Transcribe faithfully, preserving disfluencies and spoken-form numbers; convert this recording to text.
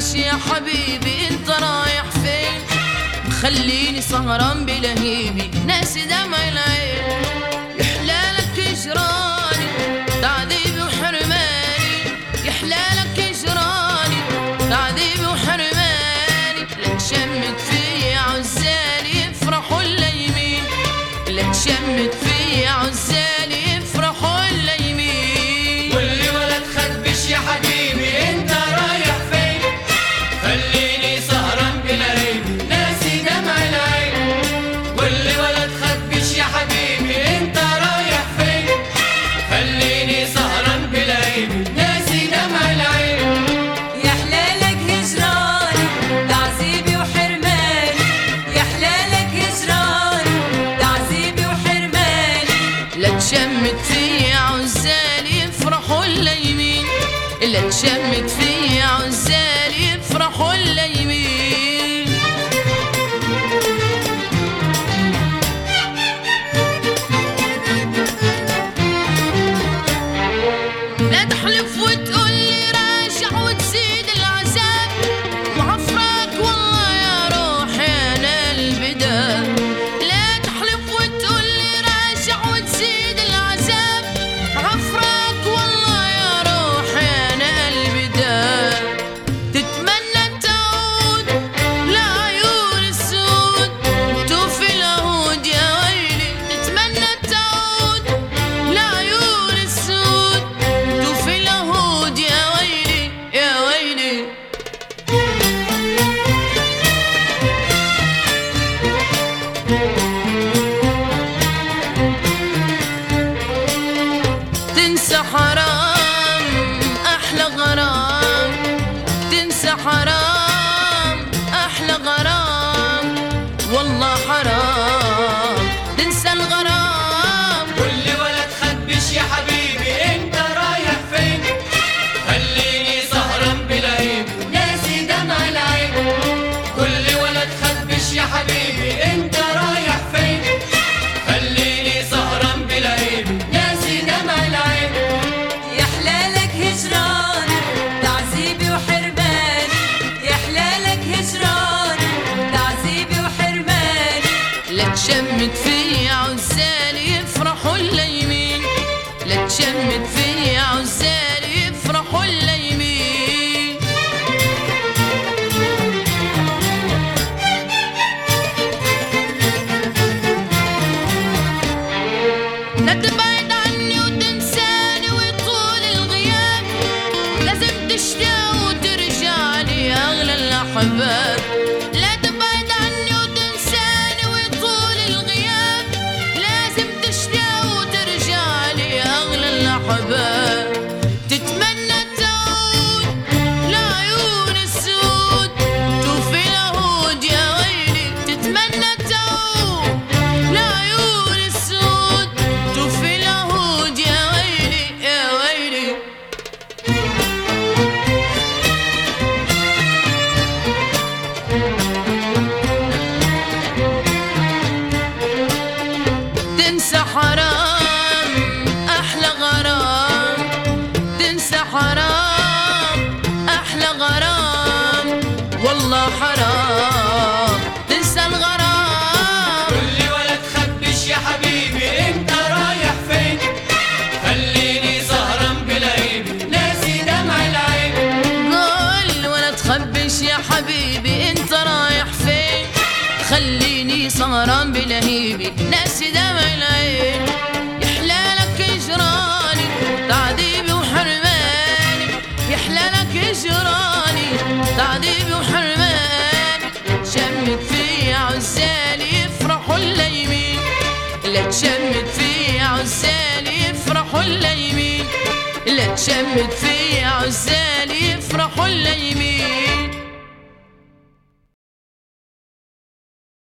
تخبش يا حبيبي انت رايح فين؟ خليني سهران بلهيبي ناسي دمع العين. يحلالك هجراني تعذيبي وحرماني، يحلالك هجراني تعذيبي وحرماني. لا تشمت فيا عزالي يفرحوا اللايمين، لا تشمت فيا عزالي يفرحوا اللايمين. واللي ولا تخبش يا حبيبي انت رايح فين؟ خليني سهران بلهيبي ناسي دمع العين. واللي ولا تخبش يا حبيبي انت رايح فين؟ خليني سهران بلهيبي ناسي دمع العين. يا حلالك هجراني تعذيبي وحرماني، يا حلالك هجراني تعذيبي وحرماني. لا تشمت فيا عزالي يفرحوا اللايمين، لا تشمت فيا عزالي يفرحوا اللايمين. لا تحلف وتقولي راجع وتزيد العذاب، وعفراك والله يا روحي انا البداء. لا تحلف وتقولي راجع وتزيد العذاب، عفراك والله يا روحي انا البداء. تتمنى تعود لعيون السود توفي العهود يا ويلي، تتمنى تعود لعيون السود توفي العهود يا ويلي يا ويلي. تنسى حرام احلى غرام، تنسى حرام احلى غرام، والله حرام تنسى الغرام. واللي ولا تخبش يا حبيبي انت رايح فين؟ خليني سهران بلهيبي ناسي دمع العين. واللي ولا تخبش يا حبيبي انت رايح فين؟ خليني سهران بلهيبي ناسي دمع العين. يا حلالك هجراني تعذيبي وحرماني، يا حلالك هجراني تعذيبي وحرماني. لا تشمت فيا عزالي يفرحوا اللايمين، لا تشمت فيا عزالي يفرحوا اللايمين. لا تبعد عني وتنساني ويطول الغياب، لازم تشتاق وترجع لي يا اغلى الاحباب. لا تبعد عني وتنساني ويطول الغياب، لازم تشتاق وترجع لي يا اغلى الاحباب. تتمنى تعود لعيون السود توفي العهود يا ويلي، تتمنى تعود لعيون السود توفي العهود يا ويلي يا ويلي. تنسى حرام احلى غرام، تنسى حرام احلى غرام، والله حرام تنسى الغرام. واللي ولا تخبش يا حبيبي انت رايح فين؟ خليني سهران بلهيبي ناسي دمع العين. قول ولا تخبش يا حبيبي انت رايح فين؟ خليني سهران بلهيبي ناسي دمع العين. يحلالك هجراني تعذيبي وحرماني، يحلالك هجراني تعذيبي وحرماني. تشمت فيا عزالي يفرحوا اللايمين، لا تشمت فيا عزالي يفرحوا اللايمين، لا تشمت فيا عزالي يفرحوا اللايمين.